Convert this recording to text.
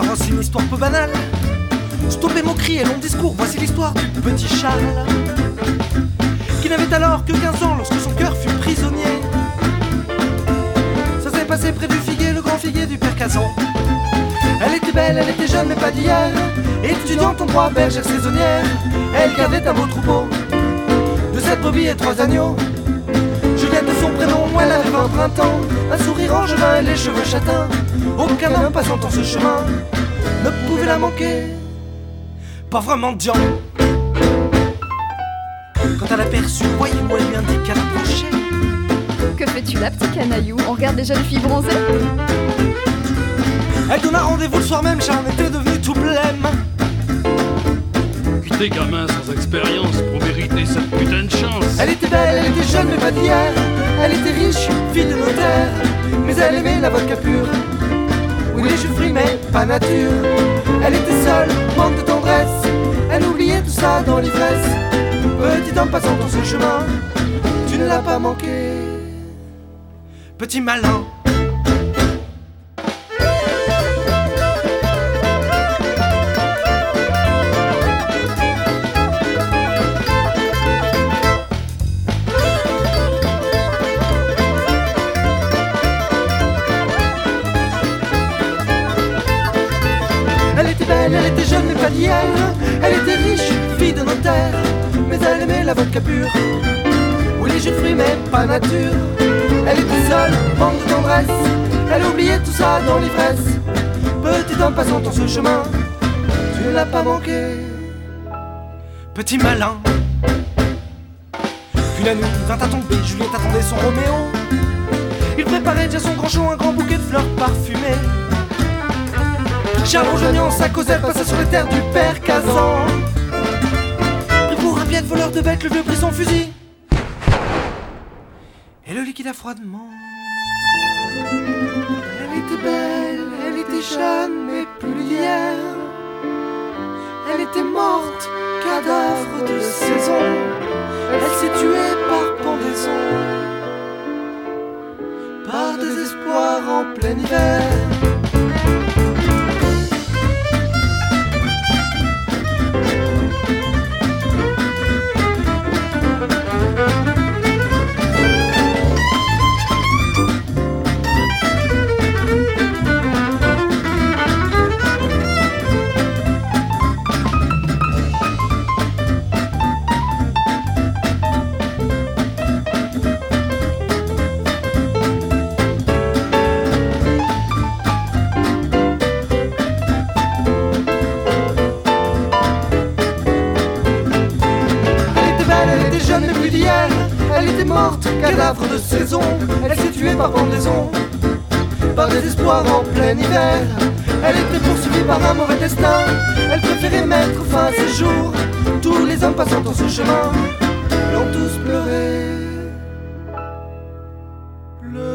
commence une histoire peu banale. Stoppez moquerie et long discours, voici l'histoire du petit Charles, qui n'avait alors que 15 ans lorsque son cœur fut prisonnier. Ça s'est passé près du figuier, le grand figuier du père Cazan. Elle était belle, elle était jeune mais pas d'hier, étudiante en droit, bergère saisonnière. Elle gardait un beau troupeau de 7 brebis et 3 agneaux. Juliette de son prénom, elle avait 20 ans, un sourire angevin et les cheveux châtains. Aucun homme passant en ce chemin ne pouvait la manquer. Pauvre mendiant. Quand elle aperçut le voyou, elle lui indiqua d'approcher. Que fais-tu là, petit canaillou? On regarde les jeunes filles bronzées? Elle donna rendez-vous le soir même, Charles était devenu tout blême. Des gamins sans expérience pour mériter cette putain de chance. Elle était belle, elle était jeune mais pas d'hier. Elle était riche, fille de notaire, mais elle aimait la vodka pure. Oui, les jus de fruits mais pas nature. Elle était seule, manque de tendresse. Elle oubliait tout ça dans l'ivresse. Petit homme passant dans ce chemin, tu ne l'as pas manqué. Petit malin. Elle était jeune mais pas d'hier. Elle était riche, fille de notaire, mais elle aimait la vodka pure. Oui, les jus de fruits mais pas nature. Elle était seule, manque de tendresse. Elle oubliait tout ça dans l'ivresse. Petit homme passant dans ce chemin, tu ne l'as pas manqué. Petit malin. Puis la nuit vint à tomber, Juliette attendait son Roméo. Il préparait déjà son grand show, un grand bouquet de fleurs parfumées. Charles rejoignant sa causette passa sur les terres du père Cazan. Pris pour un pied de voleur de bêtes, le vieux prit son fusil et le liquida froidement. Elle était belle, elle était jeune, mais plus d'hier. Elle était morte, cadavre de saison. Elle s'est tuée par pendaison, par désespoir en plein hiver. Elle était morte, cadavre de saison. Elle s'est tuée par pendaison, par désespoir en plein hiver. Elle était poursuivie par un mauvais destin. Elle préférait mettre fin à ses jours. Tous les hommes passant dans ce chemin l'ont tous pleuré.